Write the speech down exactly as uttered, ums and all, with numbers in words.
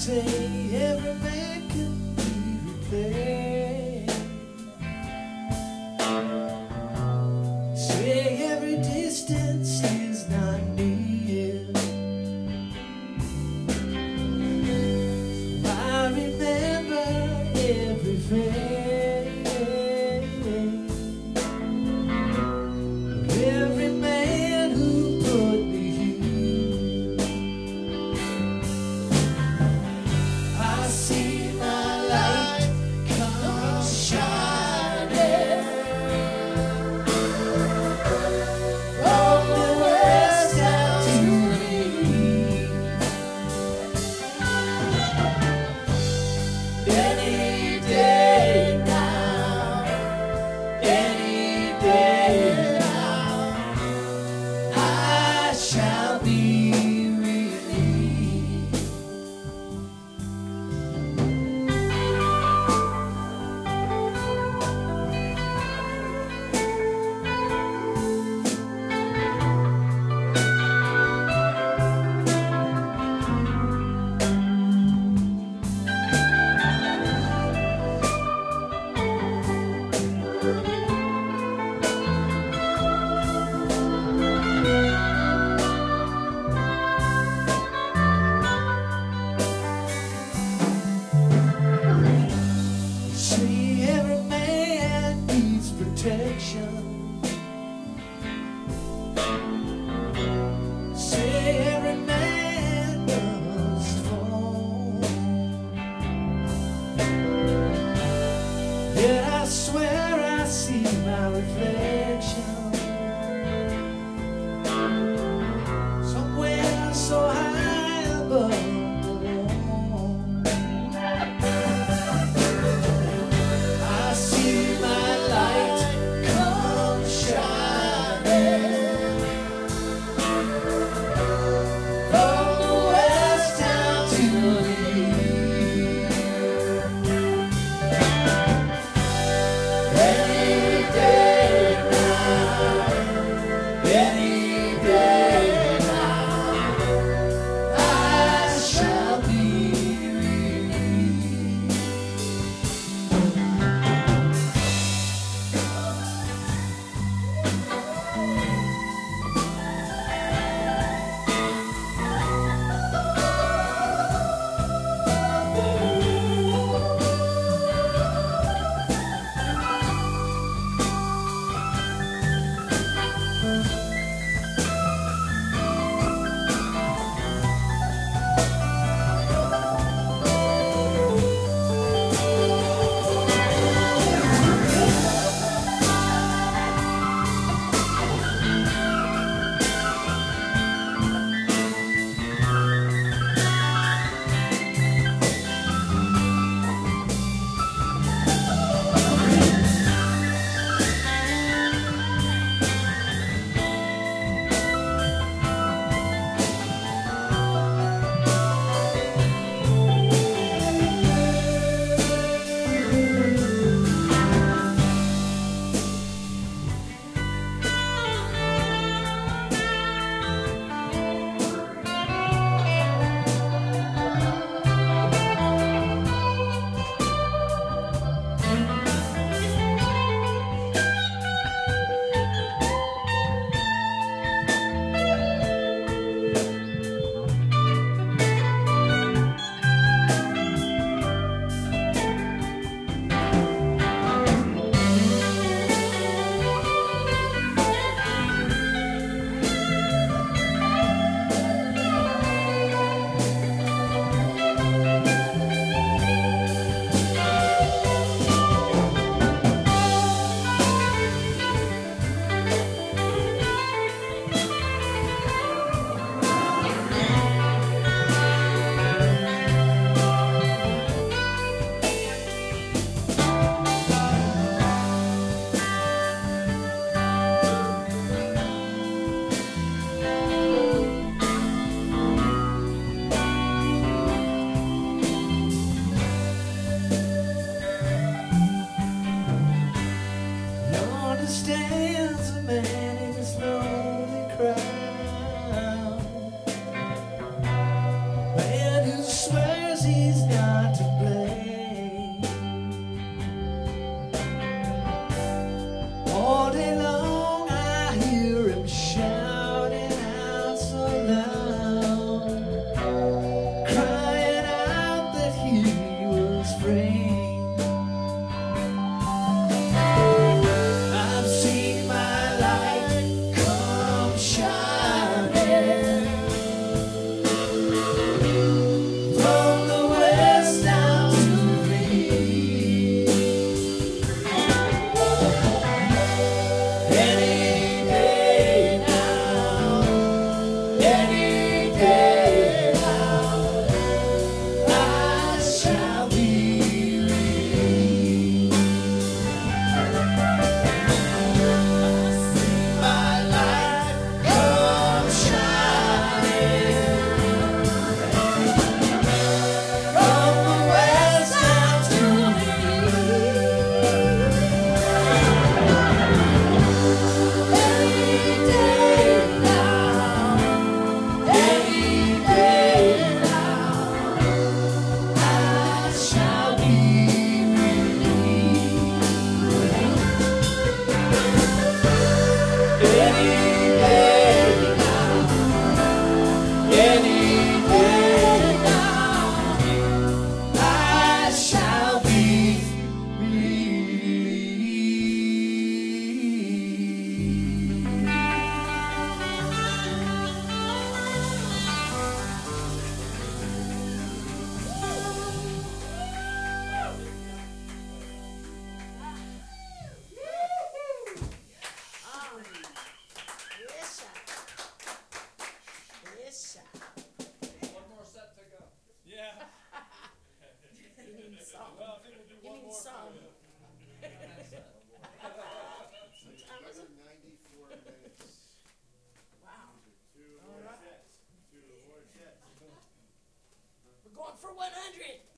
say every man can be replaced. Say every distance is not near. I remember every face, every man who put me here. I see my light come shining from the west down to me. Any day now, any day now, I shall be relieved. See, every man needs protection. Say every man must fall. Yet I swear I see my reflection somewhere so high above the lawn. I see my light come shining from the west down to me. Any day Yes, sir. One more set to go. Yeah. You need some. Well, I think we'll do You one need more. some. Another ninety-four minutes. Wow. Two All more right. sets. Two more sets. We're going for one hundred.